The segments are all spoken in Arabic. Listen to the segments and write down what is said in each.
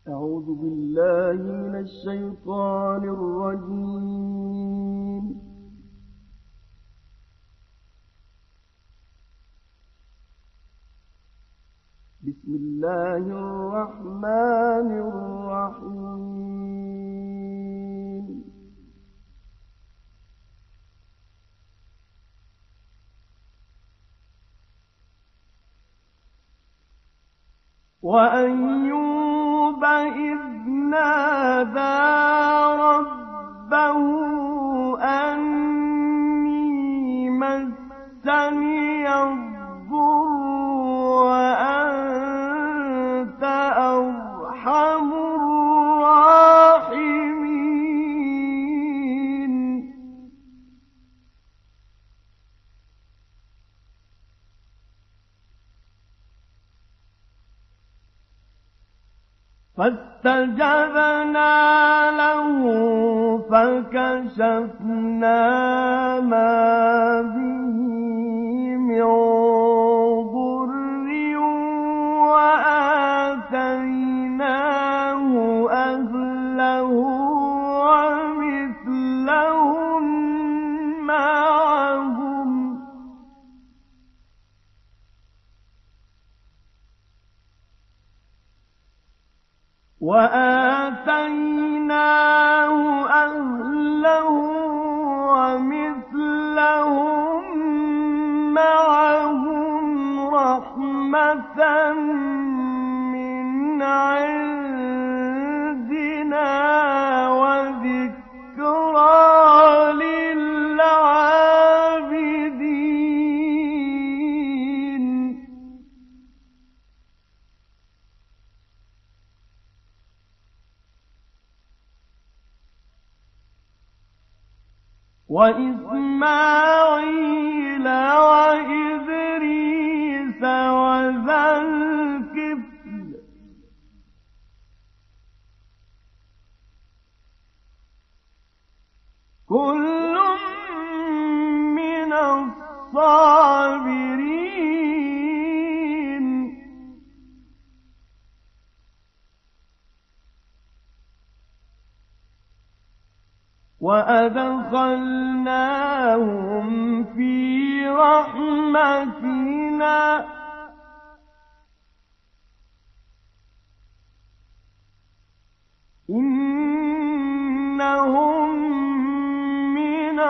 أعوذ بالله من الشيطان الرجيم. بسم الله الرحمن الرحيم. وأيوب إذ نادى ربه أني مسني الضر وأنت أرحم الراحمين. فاستجبنا له فكشفنا ما به من ضر وآتيناه أهله ومثلهم معهم رحمة من عندنا وذكرى للعابدين. وإسماعيل وإدريس وذا الكفل كل من الصابرين. وأدخلناهم في رحمتنا إنهم من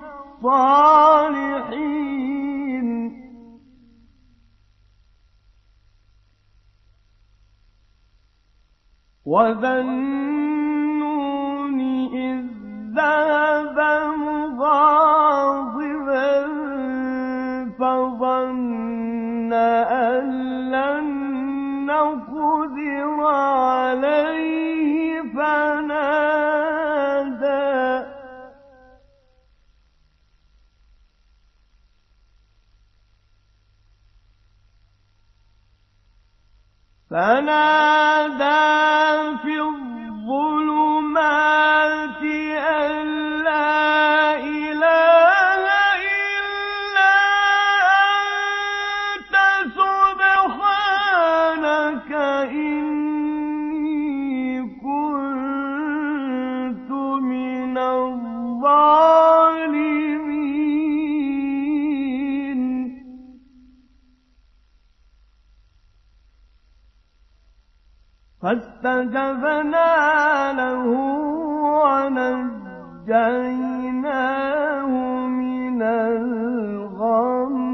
الصالحين. وذا النون إذ ذهب مغاضبا فظن أن لن نقدر عليه فنادى في الظلمات أن لا إله إلا أنت سبحانك إني كنت من الظالمين. فاستجبنا له ونجيناه من الغم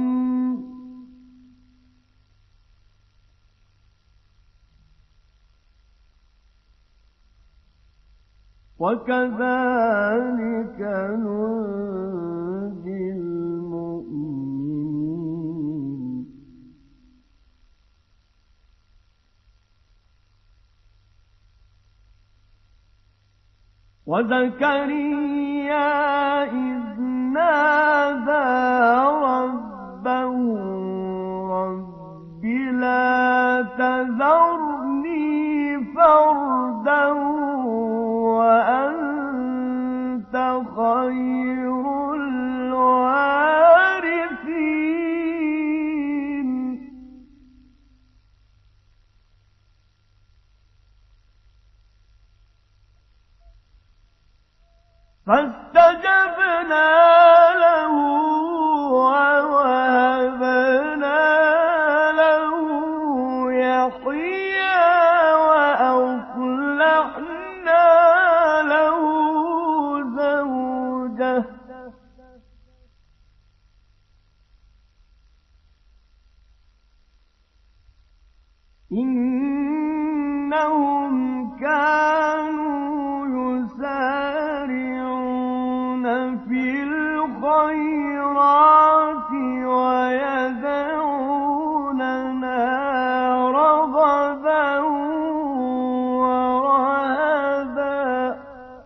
وكذلك ننجي المؤمنين. وزكريا إذ نادى ربه رب لا تذرني فردا وأنت خير الوارثين. فاستجبنا له ووهبنا له يحيى وأصلحنا له زوجه إنهم كانوا يسارعون في الخيرات ويدعوننا رغبا ورهبا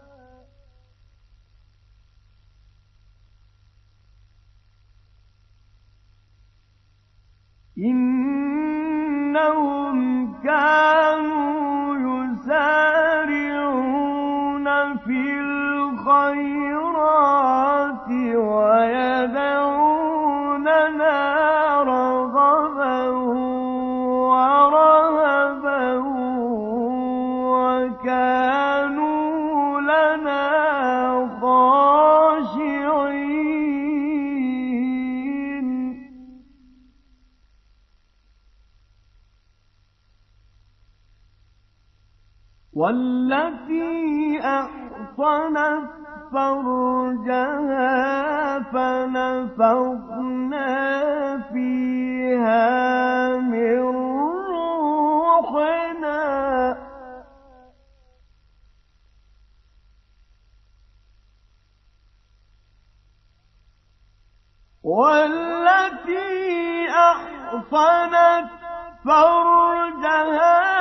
إنهم كانوا يسارعون في الخيرات ويدعوننا رغبا ورهبا وكانوا لنا خاشعين والتي أحصنت فرجها فنفخنا فيها من روحنا والتي أحصنت فرجها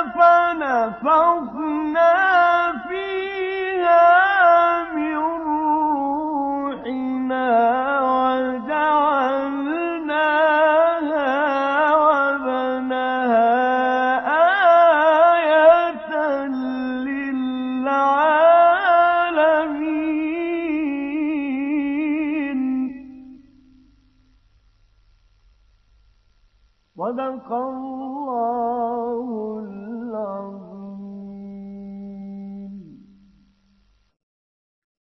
فنفخنا فيها من روحنا وجعلناها وابنها آية للعالمين. صدق الله